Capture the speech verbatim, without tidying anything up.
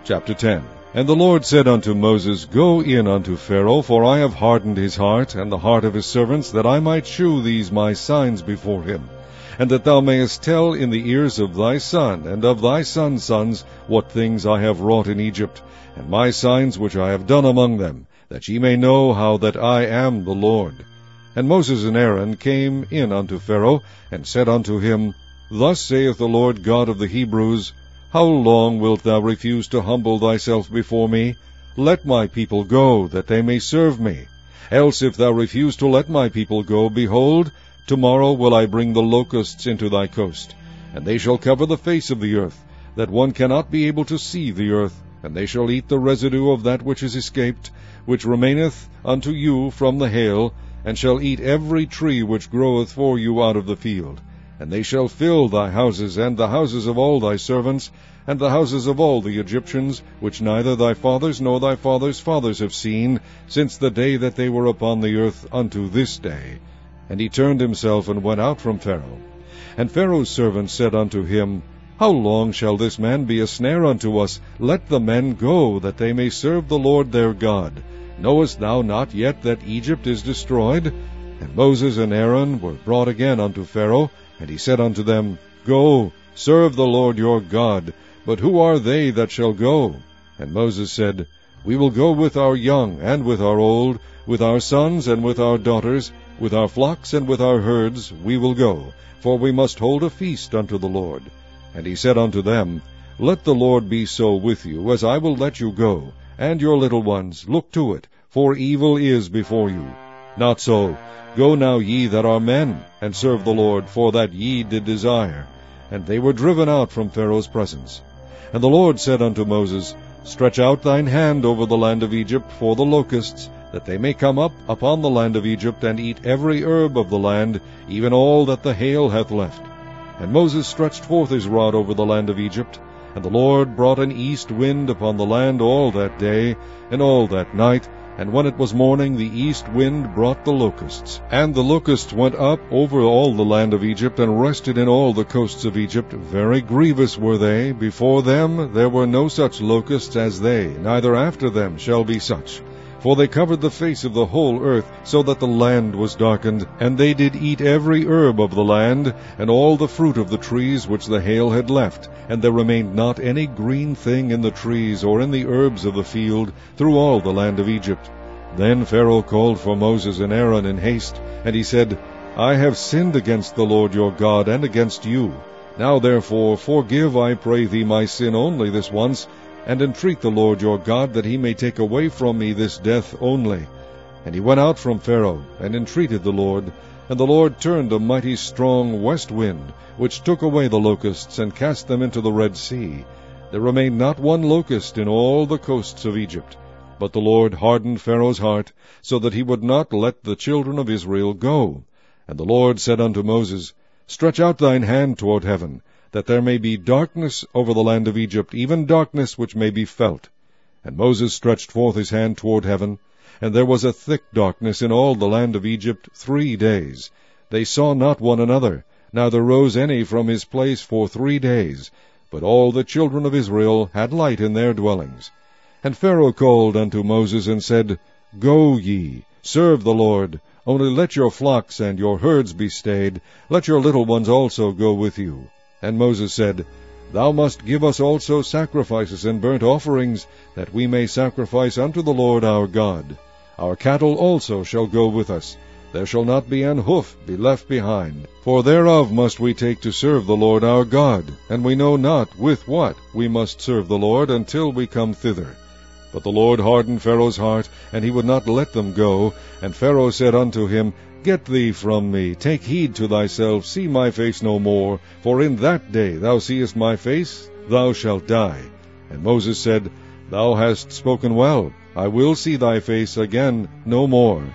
Chapter ten. And the Lord said unto Moses, Go in unto Pharaoh, for I have hardened his heart, and the heart of his servants, that I might shew these my signs before him, and that thou mayest tell in the ears of thy son, and of thy sons' sons, what things I have wrought in Egypt, and my signs which I have done among them, that ye may know how that I am the Lord. And Moses and Aaron came in unto Pharaoh, and said unto him, Thus saith the Lord God of the Hebrews, How long wilt thou refuse to humble thyself before me? Let my people go, that they may serve me. Else if thou refuse to let my people go, behold, tomorrow will I bring the locusts into thy coast, and they shall cover the face of the earth, that one cannot be able to see the earth, and they shall eat the residue of that which is escaped, which remaineth unto you from the hail, and shall eat every tree which groweth for you out of the field. And they shall fill thy houses, and the houses of all thy servants, and the houses of all the Egyptians, which neither thy fathers nor thy fathers' fathers have seen, since the day that they were upon the earth unto this day. And he turned himself, and went out from Pharaoh. And Pharaoh's servants said unto him, How long shall this man be a snare unto us? Let the men go, that they may serve the Lord their God. Knowest thou not yet that Egypt is destroyed? And Moses and Aaron were brought again unto Pharaoh, and he said unto them, Go, serve the Lord your God. But who are they that shall go? And Moses said, We will go with our young and with our old, with our sons and with our daughters, with our flocks and with our herds we will go, for we must hold a feast unto the Lord. And he said unto them, Let the Lord be so with you, as I will let you go, and your little ones, look to it, for evil is before you. Not so. Go now ye that are men, and serve the Lord, for that ye did desire. And they were driven out from Pharaoh's presence. And the Lord said unto Moses, Stretch out thine hand over the land of Egypt for the locusts, that they may come up upon the land of Egypt, and eat every herb of the land, even all that the hail hath left. And Moses stretched forth his rod over the land of Egypt, and the Lord brought an east wind upon the land all that day, and all that night, and when it was morning, the east wind brought the locusts. And the locusts went up over all the land of Egypt, and rested in all the coasts of Egypt. Very grievous were they. Before them there were no such locusts as they, neither after them shall be such. For they covered the face of the whole earth, so that the land was darkened. And they did eat every herb of the land, and all the fruit of the trees which the hail had left. And there remained not any green thing in the trees, or in the herbs of the field, through all the land of Egypt. Then Pharaoh called for Moses and Aaron in haste, and he said, I have sinned against the Lord your God, and against you. Now therefore forgive, I pray thee, my sin only this once, and entreat the Lord your God, that he may take away from me this death only. And he went out from Pharaoh, and entreated the Lord. And the Lord turned a mighty strong west wind, which took away the locusts, and cast them into the Red Sea. There remained not one locust in all the coasts of Egypt. But the Lord hardened Pharaoh's heart, so that he would not let the children of Israel go. And the Lord said unto Moses, Stretch out thine hand toward heaven, that there may be darkness over the land of Egypt, even darkness which may be felt. And Moses stretched forth his hand toward heaven, and there was a thick darkness in all the land of Egypt three days. They saw not one another, neither rose any from his place for three days. But all the children of Israel had light in their dwellings. And Pharaoh called unto Moses, and said, Go ye, serve the Lord, only let your flocks and your herds be stayed, let your little ones also go with you. And Moses said, Thou must give us also sacrifices and burnt offerings, that we may sacrifice unto the Lord our God. Our cattle also shall go with us. There shall not be an hoof be left behind. For thereof must we take to serve the Lord our God, and we know not with what we must serve the Lord until we come thither. But the Lord hardened Pharaoh's heart, and he would not let them go. And Pharaoh said unto him, Get thee from me, take heed to thyself, see my face no more, for in that day thou seest my face, thou shalt die. And Moses said, Thou hast spoken well, I will see thy face again no more.